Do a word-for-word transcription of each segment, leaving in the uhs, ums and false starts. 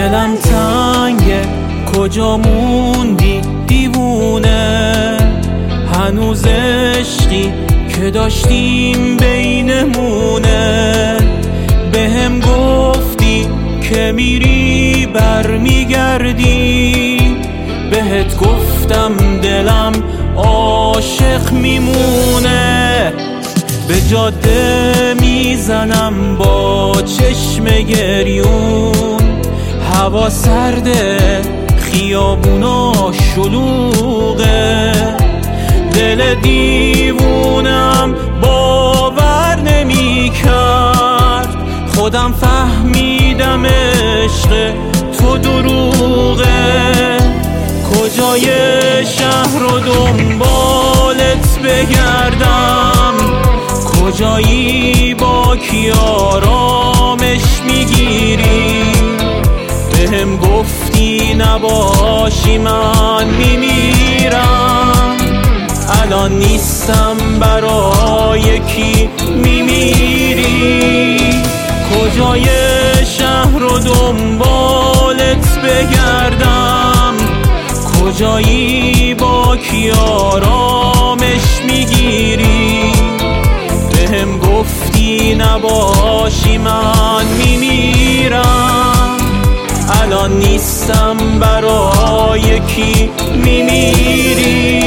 دلم تنگه کجا موندی دیوونه، هنوز عشقی که داشتیم بینمونه. بهم گفتی که میری برمیگردی، بهت گفتم دلم عاشق میمونه. به جاده میزنم با چشم گریون، هوا سرده خیابونا شلوغه. دل دیوونم باور نمی کرد، خودم فهمیدم عشق تو دروغه. کجای شهر رو دنبالت بگردم، کجایی با کی آرامش میگیری؟ بهم گفتی نباشی من میمیرم، الان نیستم برای کی میمیری؟ کجای شهر رو دنبالت بگردم، کجایی با کی آرامش میگیری؟ بهم گفتی نباشی من میمیرم، الان نیستم برای کی میمیری؟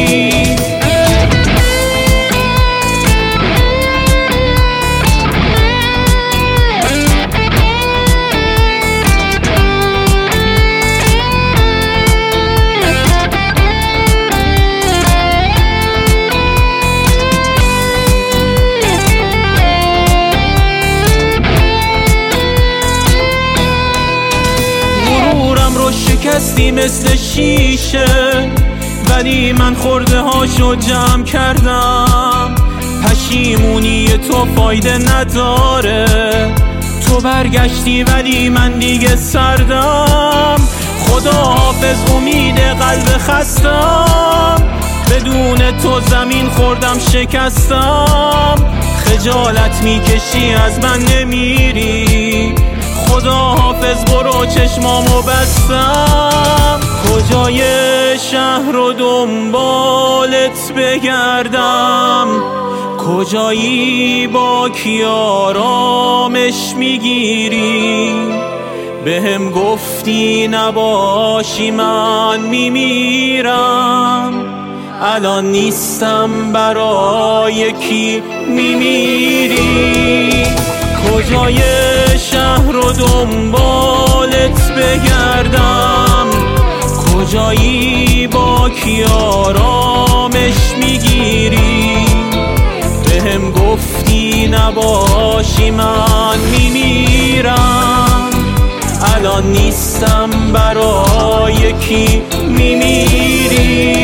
شکستی مثل شیشه، ولی من خورده هاشو جمع کردم. پشیمونی تو فایده نداره، تو برگشتی ولی من دیگه سردم. خدا حافظ امید قلب خستم، بدون تو زمین خوردم شکستم. خجالت میکشی از من نمیری، خدا حافظ برو چشمامو بستم. کجای شهر رو دنبالت بگردم، کجایی با کی آرامش میگیری؟ بهم گفتی نباشی من میمیرم، الان نیستم برای کی میمیری؟ کجای شهر رو دنبالت بگردم، کجایی با کی آرامش میگیری؟ بهم گفتی نباشی من میمیرم، الان نیستم برای کی میمیری؟